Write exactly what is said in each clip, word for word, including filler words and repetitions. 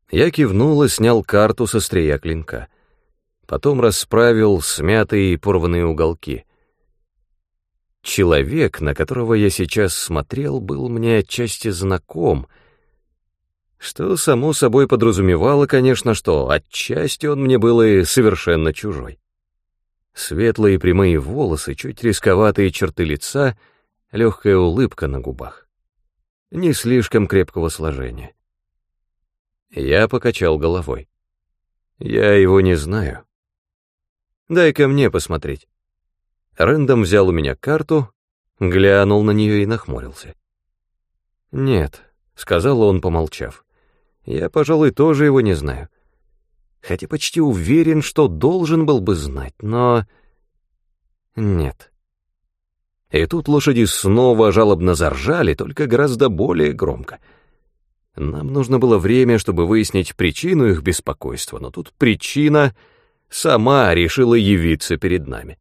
Я кивнул и снял карту со острия клинка. Потом расправил смятые и порванные уголки. Человек, на которого я сейчас смотрел, был мне отчасти знаком, что само собой подразумевало, конечно, что отчасти он мне был и совершенно чужой. Светлые прямые волосы, чуть рисковатые черты лица, легкая улыбка на губах. Не слишком крепкого сложения. Я покачал головой. Я его не знаю. Дай-ка мне посмотреть. Рэндом взял у меня карту, глянул на нее и нахмурился. «Нет», — сказал он, помолчав, — «я, пожалуй, тоже его не знаю. Хотя почти уверен, что должен был бы знать, но... нет». И тут лошади снова жалобно заржали, только гораздо более громко. Нам нужно было время, чтобы выяснить причину их беспокойства, но тут причина сама решила явиться перед нами.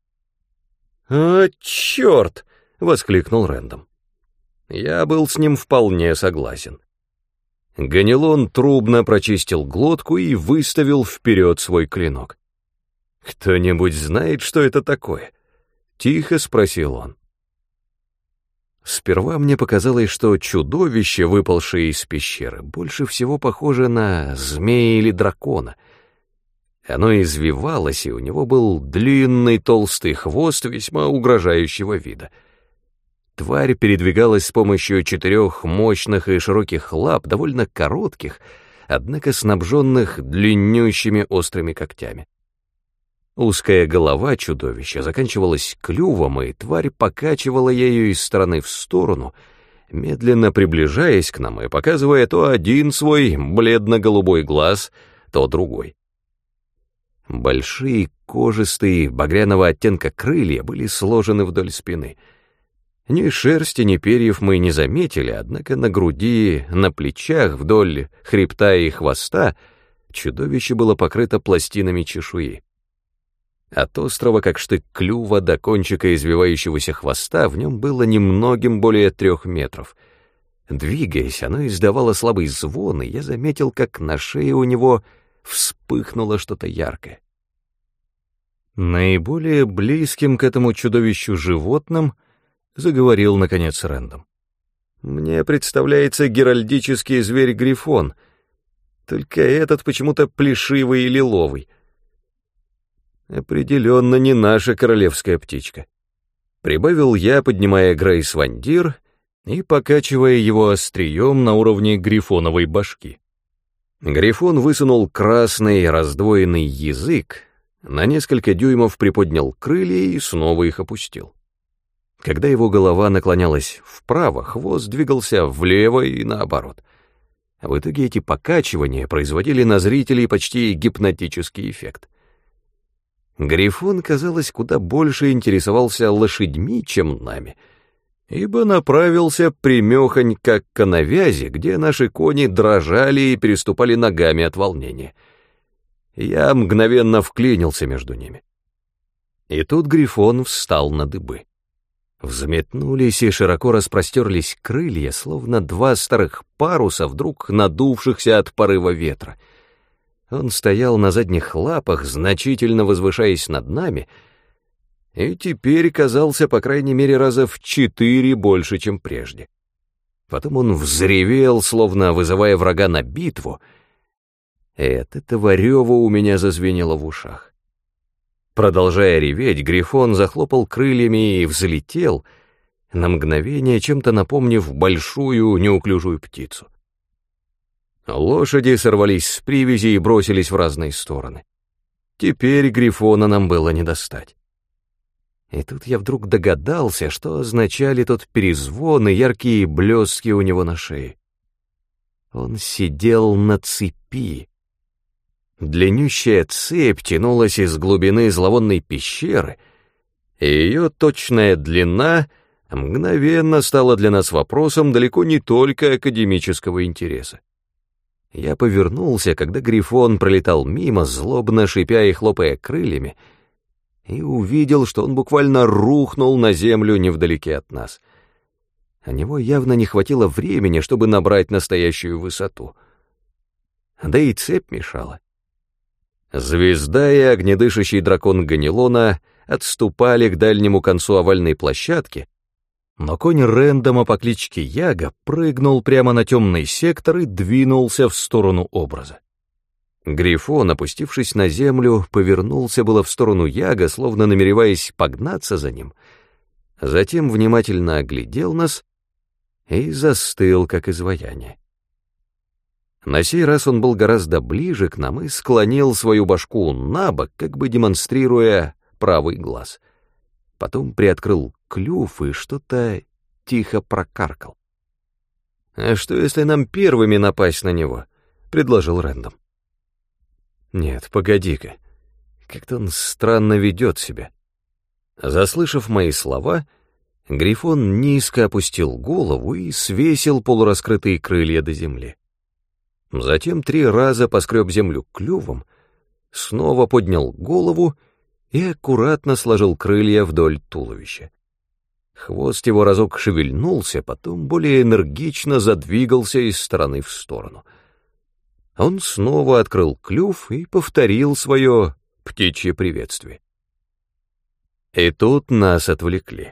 «А, черт!» — воскликнул Рэндом. Я был с ним вполне согласен. Ганилон трубно прочистил глотку и выставил вперед свой клинок. «Кто-нибудь знает, что это такое?» — тихо спросил он. Сперва мне показалось, что чудовище, выпалшее из пещеры, больше всего похоже на змея или дракона. Оно извивалось, и у него был длинный толстый хвост весьма угрожающего вида. Тварь передвигалась с помощью четырех мощных и широких лап, довольно коротких, однако снабженных длиннющими острыми когтями. Узкая голова чудовища заканчивалась клювом, и тварь покачивала ею из стороны в сторону, медленно приближаясь к нам и показывая то один свой бледно-голубой глаз, то другой. Большие кожистые багряного оттенка крылья были сложены вдоль спины. Ни шерсти, ни перьев мы не заметили, однако на груди, на плечах, вдоль хребта и хвоста чудовище было покрыто пластинами чешуи. От острого, как штык клюва, до кончика извивающегося хвоста в нем было немногим более трех метров. Двигаясь, оно издавало слабый звон, и я заметил, как на шее у него вспыхнуло что-то яркое. Наиболее близким к этому чудовищу животным заговорил, наконец, Рэндом. «Мне представляется геральдический зверь-грифон, только этот почему-то плешивый и лиловый. Определенно не наша королевская птичка», — прибавил я, поднимая Грейс-Вандир и покачивая его острием на уровне грифоновой башки. Грифон высунул красный раздвоенный язык, на несколько дюймов приподнял крылья и снова их опустил. Когда его голова наклонялась вправо, хвост двигался влево и наоборот. В итоге эти покачивания производили на зрителей почти гипнотический эффект. Грифон, казалось, куда больше интересовался лошадьми, чем нами, ибо направился прямехонько к навязи, где наши кони дрожали и переступали ногами от волнения. Я мгновенно вклинился между ними. И тут Грифон встал на дыбы. Взметнулись и широко распростерлись крылья, словно два старых паруса, вдруг надувшихся от порыва ветра. Он стоял на задних лапах, значительно возвышаясь над нами, и теперь казался, по крайней мере, раза в четыре больше, чем прежде. Потом он взревел, словно вызывая врага на битву, и от этого рева у меня зазвенело в ушах. Продолжая реветь, Грифон захлопал крыльями и взлетел, на мгновение чем-то напомнив большую неуклюжую птицу. Лошади сорвались с привязи и бросились в разные стороны. Теперь Грифона нам было не достать. И тут я вдруг догадался, что означали тот перезвон и яркие блестки у него на шее. Он сидел на цепи. Длиннющая цепь тянулась из глубины зловонной пещеры, и ее точная длина мгновенно стала для нас вопросом далеко не только академического интереса. Я повернулся, когда Грифон пролетал мимо, злобно шипя и хлопая крыльями, и увидел, что он буквально рухнул на землю невдалеке от нас. У него явно не хватило времени, чтобы набрать настоящую высоту. да и цепь мешала. Звезда и огнедышащий дракон Ганилона отступали к дальнему концу овальной площадки, но конь Рэндома по кличке Яга прыгнул прямо на темный сектор и двинулся в сторону образа. Грифон, опустившись на землю, повернулся было в сторону Яга, словно намереваясь погнаться за ним, затем внимательно оглядел нас и застыл, как изваяние. На сей раз он был гораздо ближе к нам и склонил свою башку на бок, как бы демонстрируя правый глаз. Потом приоткрыл клюв и что-то тихо прокаркал. «А что, если нам первыми напасть на него?» — предложил Рэндом. «Нет, погоди-ка, как-то он странно ведет себя». Заслышав мои слова, Грифон низко опустил голову и свесил полураскрытые крылья до земли. Затем три раза поскреб землю клювом, снова поднял голову и аккуратно сложил крылья вдоль туловища. Хвост его разок шевельнулся, потом более энергично задвигался из стороны в сторону. Он снова открыл клюв и повторил свое птичье приветствие. И тут нас отвлекли.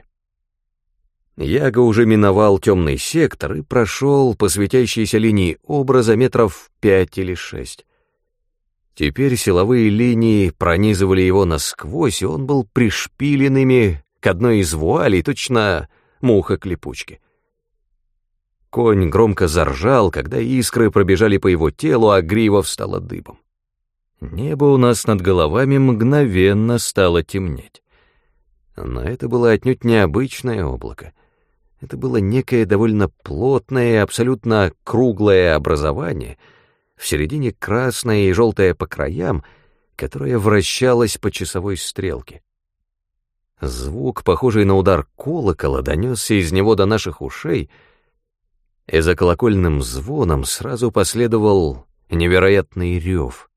Яга уже миновал темный сектор и прошел по светящейся линии образа метров пять или шесть. Теперь силовые линии пронизывали его насквозь, и он был пришпилен ими к одной из вуалей, точно муха к липучке. Конь громко заржал, когда искры пробежали по его телу, а грива встала дыбом. Небо у нас над головами мгновенно стало темнеть. Но это было отнюдь необычное облако. Это было некое довольно плотное и абсолютно круглое образование, в середине красное и желтое по краям, которое вращалось по часовой стрелке. Звук, похожий на удар колокола, донесся из него до наших ушей, и за колокольным звоном сразу последовал невероятный рев.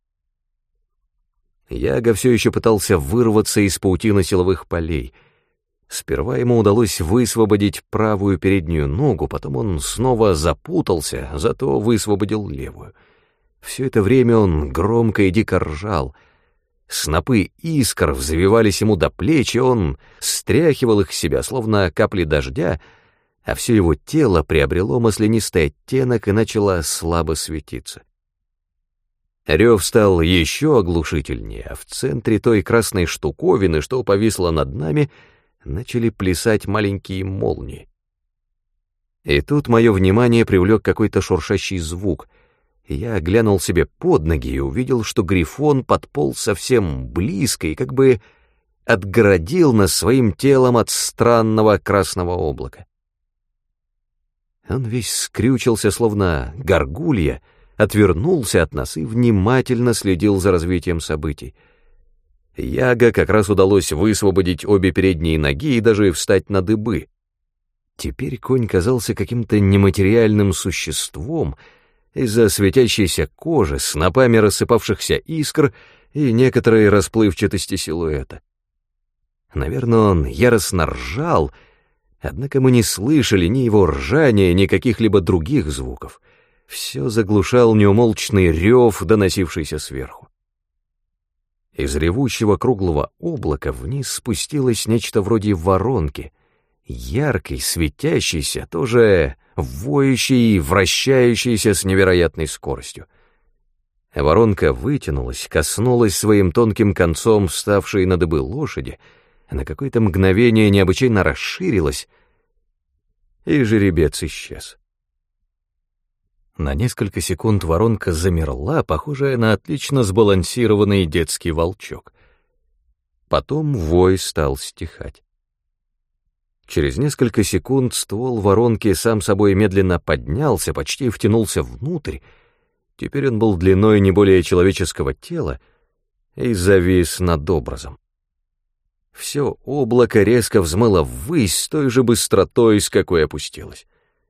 Яга все еще пытался вырваться из паутины силовых полей. Сперва ему удалось высвободить правую переднюю ногу, потом он снова запутался, зато высвободил левую. Все это время он громко и дико ржал. Снопы искр взвивались ему до плеч, и он стряхивал их с себя, словно капли дождя, а все его тело приобрело маслянистый оттенок и начало слабо светиться. Рев стал еще оглушительнее, а в центре той красной штуковины, что повисла над нами, начали плясать маленькие молнии. И тут мое внимание привлек какой-то шуршащий звук. Я глянул себе под ноги и увидел, что Грифон подполз совсем близко и как бы отгородил нас своим телом от странного красного облака. Он весь скрючился, словно горгулья, отвернулся от нас и внимательно следил за развитием событий. Яга как раз удалось высвободить обе передние ноги и даже встать на дыбы. Теперь конь казался каким-то нематериальным существом из-за светящейся кожи, снопами рассыпавшихся искр и некоторой расплывчатости силуэта. Наверное, он яростно ржал, однако мы не слышали ни его ржания, ни каких-либо других звуков. Все заглушал неумолчный рев, доносившийся сверху. Из ревущего круглого облака вниз спустилось нечто вроде воронки, яркой, светящейся, тоже воющей и вращающейся с невероятной скоростью. Воронка вытянулась, коснулась своим тонким концом вставшей на дыбы лошади, на какое-то мгновение необычайно расширилась, и жеребец исчез. На несколько секунд воронка замерла, похожая на отлично сбалансированный детский волчок. Потом вой стал стихать. Через несколько секунд ствол воронки сам собой медленно поднялся, почти втянулся внутрь. Теперь он был длиной не более человеческого тела и завис над образом. Все облако резко взмыло ввысь с той же быстротой, с какой опустилось.